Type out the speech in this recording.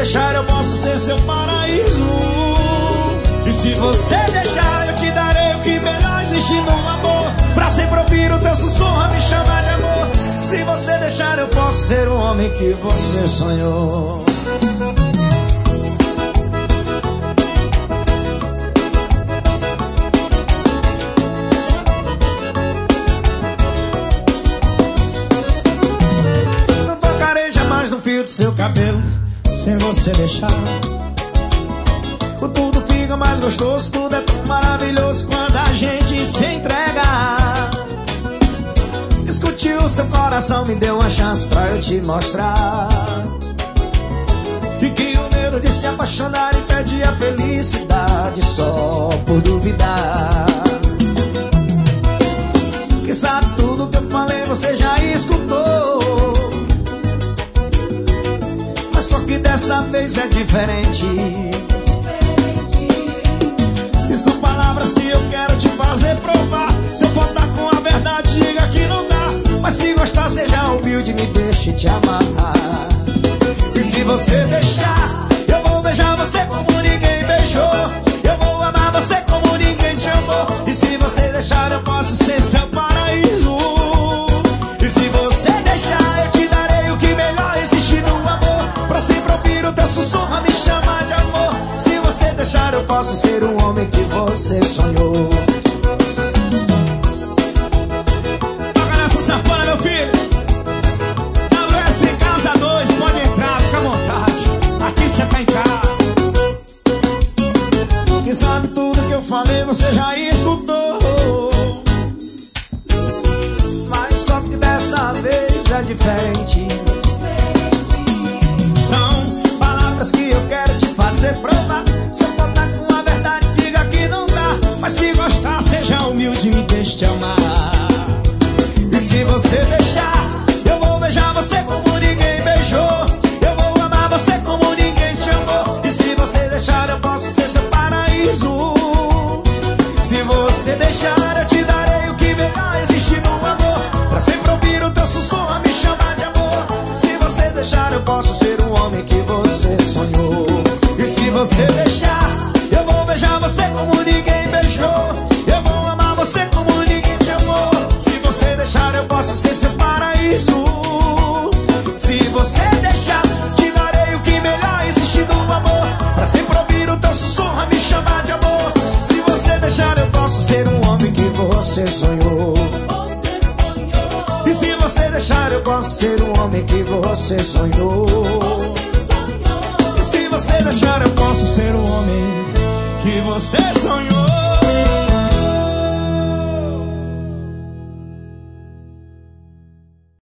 deixar eu posso ser seu paraíso. E se você deixar eu te darei o que melhor existe no amor. Pra sempre ouvir o teu sussurro me chamar de amor. Se você deixar eu posso ser o homem que você sonhou. Não tocarei jamais no fio do seu cabelo sem você deixar. O tudo fica mais gostoso, tudo é tão maravilhoso quando a gente se entrega. Discutiu seu coração, me deu uma chance pra eu te mostrar. Fiquei o medo de se apaixonar e perdi a felicidade só por duvidar. Que sabe tudo que eu falei, você já escutou. Mas só que dessa vez é diferente. E são palavras que eu quero te fazer provar. Se eu faltar com a verdade, diga que não dá. Mas se gostar, seja humilde, me deixe te amar. E se você deixar, eu vou beijar você como ninguém beijou. Eu vou amar você como ninguém te amou. E se você deixar, eu posso ser seu paraíso. E se você deixar, eu te darei o que melhor existe no amor. Pra sempre ouvir o teu sussurro, me chamar de amor. Se você deixar, eu posso ser o homem que você sonhou. Toca nessa safona, meu filho. WS Casa 2, pode entrar, fica à vontade. Aqui cê tá em casa. Que sabe tudo que eu falei, você já escutou. Mas só que dessa vez é diferente. São palavras que eu quero te fazer provar. Se eu faltar com a verdade, diga que não dá. Mas se gostar, seja humilde, me deixe te amar. E se você deixar, eu vou beijar você como ninguém beijou. Eu vou amar você como ninguém te amou. E se você deixar, eu posso ser seu paraíso. Se você deixar, eu te darei o que melhor existe no amor. Pra sempre ouvir o teu sussurro, me chamar de amor. Se você deixar, eu posso ser o homem que você sonhou. E se você deixar, eu vou beijar você como ninguém beijou. Eu vou amar você como ninguém te amou. Se você deixar, eu posso ser seu paraíso. Se você deixar, te darei o que melhor existe no amor. Pra sempre ouvir o teu sussurro, me chamar de amor. Se você deixar, eu posso ser um homem que você sonhou. E se você deixar, eu posso ser um homem que você sonhou. E se você deixar, eu posso ser o homem que você sonhou.